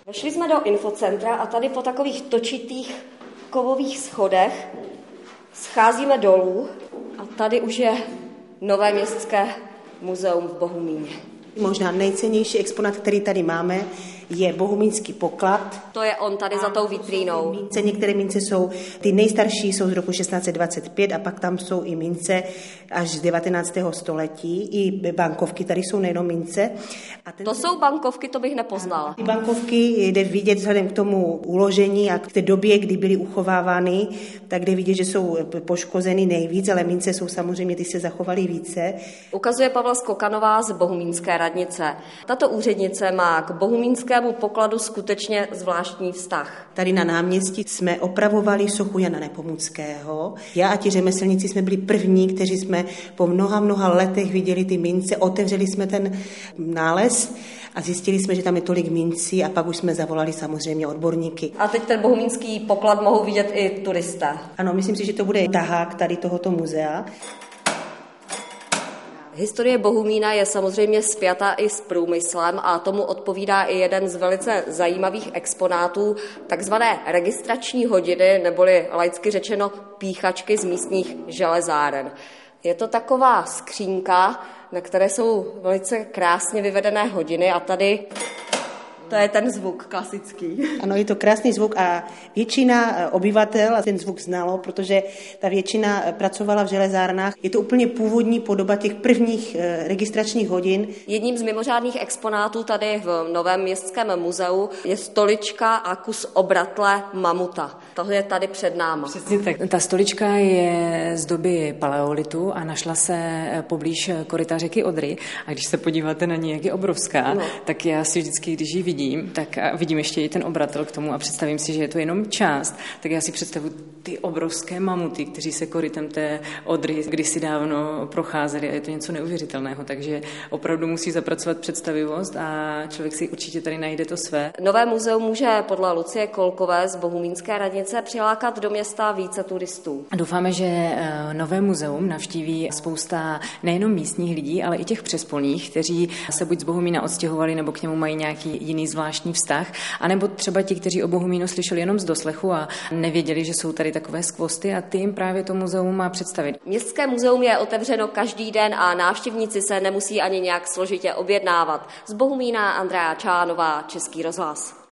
Šli jsme do infocentra a tady po takových točitých kovových schodech scházíme dolů a tady už je Nové městské muzeum v Bohumíně. Možná nejcennější exponát, který tady máme, je bohumínský poklad. To je on tady za tou vitrínou. Mince, některé mince jsou, ty nejstarší jsou z roku 1625 a pak tam jsou i mince až z 19. století. I bankovky, tady jsou nejenom mince. To jsou bankovky, to bych nepoznala. Ty bankovky jde vidět vzhledem k tomu uložení a k té době, kdy byly uchovávány, tak jde vidět, že jsou poškozeny nejvíc, ale mince jsou samozřejmě, ty se zachovaly více. Ukazuje Pavla Skokanová z bohumínské radnice. Tato úřednice má k bohumínskému pokladu skutečně zvláštní vztah. Tady na náměstí jsme opravovali sochu Jana Nepomuckého. Já a ti řemeslníci jsme byli první, kteří jsme po mnoha letech viděli ty mince, otevřeli jsme ten nález a zjistili jsme, že tam je tolik mincí a pak už jsme zavolali samozřejmě odborníky. A teď ten bohumínský poklad mohou vidět i turisté. Ano, myslím si, že to bude tahák tady tohoto muzea. Historie Bohumína je samozřejmě spjata i s průmyslem a tomu odpovídá i jeden z velice zajímavých exponátů, takzvané registrační hodiny, neboli laicky řečeno píchačky z místních železáren. Je to taková skřínka, na které jsou velice krásně vyvedené hodiny a tady to je ten zvuk klasický. Ano, je to krásný zvuk a většina obyvatel ten zvuk znalo, protože ta většina pracovala v železárnách. Je to úplně původní podoba těch prvních registračních hodin. Jedním z mimořádných exponátů tady v Novém městském muzeu je stolička a kus obratle mamuta. To je tady před náma. Přesně tak. Ta stolička je z doby paleolitu a našla se poblíž koryta řeky Odry. A když se podíváte na ní, jak je obrovská, tak já si vždycky, když ji vidím, tak a vidím ještě i ten obratel k tomu a představím si, že je to jenom část, tak já si představuji ty obrovské mamuty, kteří se korytem té Odry kdysi dávno procházeli a je to něco neuvěřitelného, takže opravdu musí zapracovat představivost a člověk si určitě tady najde to své. Nové muzeum může podle Lucie Kolkové z Bohumínské radnice přilákat do města více turistů. Doufáme, že Nové muzeum navštíví spousta nejenom místních lidí, ale i těch přespolních, kteří se buď z Bohumína odstěhovali nebo k němu mají nějaký jiný zvláštní vztah, anebo třeba ti, kteří o Bohumínu slyšeli jenom z doslechu a nevěděli, že jsou tady takové skvosty a ty jim právě to muzeum má představit. Městské muzeum je otevřeno každý den a návštěvníci se nemusí ani nějak složitě objednávat. Z Bohumína Andrea Čánová, Český rozhlas.